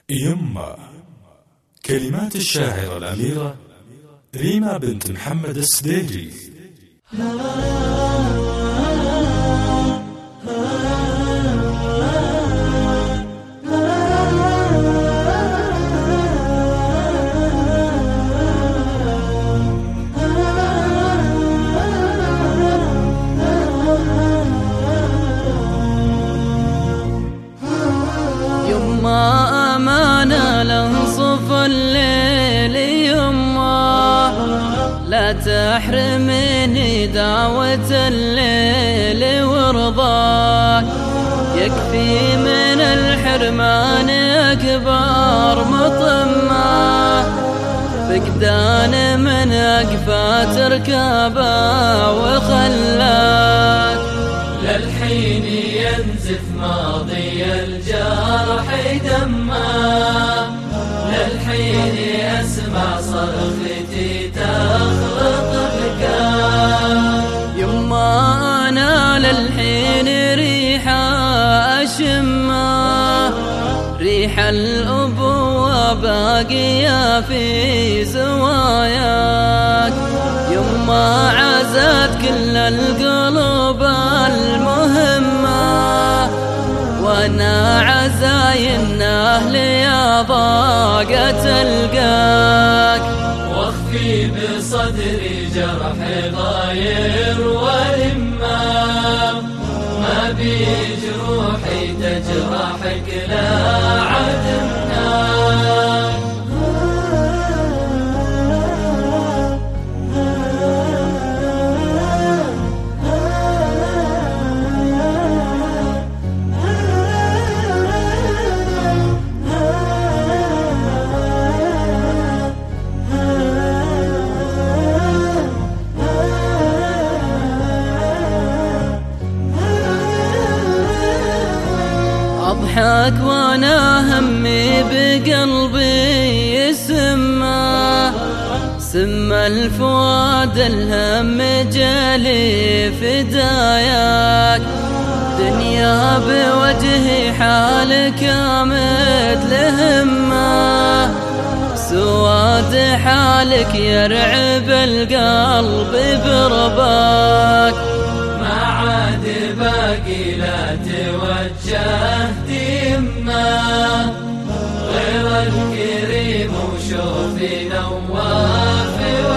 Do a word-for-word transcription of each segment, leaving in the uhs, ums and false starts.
يمه. كلمات الشاعرة الأميرة ريما بنت محمد السديري. يما أمانة لانصف الليل يما، لا تحرمني دعوة الليل ورضاك. يكفي من الحرمان أكبر مطمة، فقدان من أقفى تركابه وخلاك. للحين ينزف ماضي الجرح دمه، للحين أسمع صرختي تخلط بكاء. يما أنا للحين ريحة أشمه، ريح الأبوة باقية في زواياك. يما عزت كل القلوب المهمة، وانا عزاين اهلي يا ضاقة تلقاك. واخفي بصدري جرح ضاير ولما، ما بي جروحي تجرحك لا عدمنا. أضحك وانا همي بقلبي يسمى، سم الفؤاد الهم جالي فداياك. دنيا بوجهي حالك مثل همه، سواد حالك يرعب القلب برباك. ما عاد باقي لا توجهت يمه، غير الكريم وشوفي نواف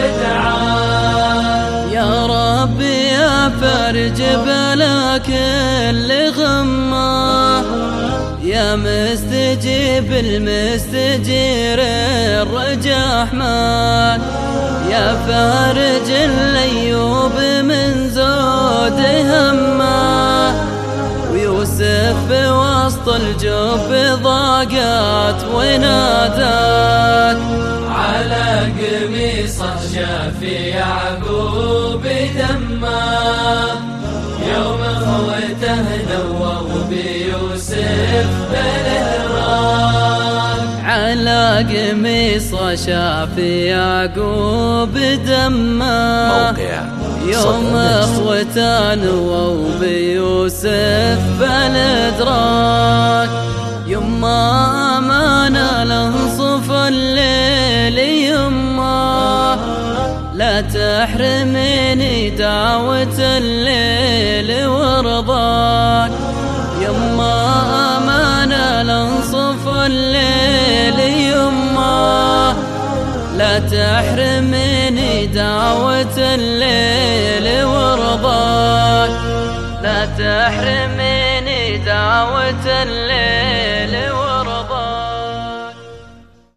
ودعاء. يا ربي يا فرج بلا كل غمه، يا مستجيب المستجير الرجاح ماك. يا فارج الأيوب من زود همه، ويوسف بوسط الجب ضاقت وناداك. على قميصه شافي يعقوب دمه، يوم اخوته نووا بيوسف بالهراك. على قميصه شافي يعقوب دمه، يوم اخوته نووا بيوسف بالادراك. يما أمانة لانصف الليل يما، لا تحرمني دعوة الليل ورضاك. يما أمانة لانصف الليل يما، لا تحرمني دعوة الليل ورضاك. لا تحرمني دعوة الليل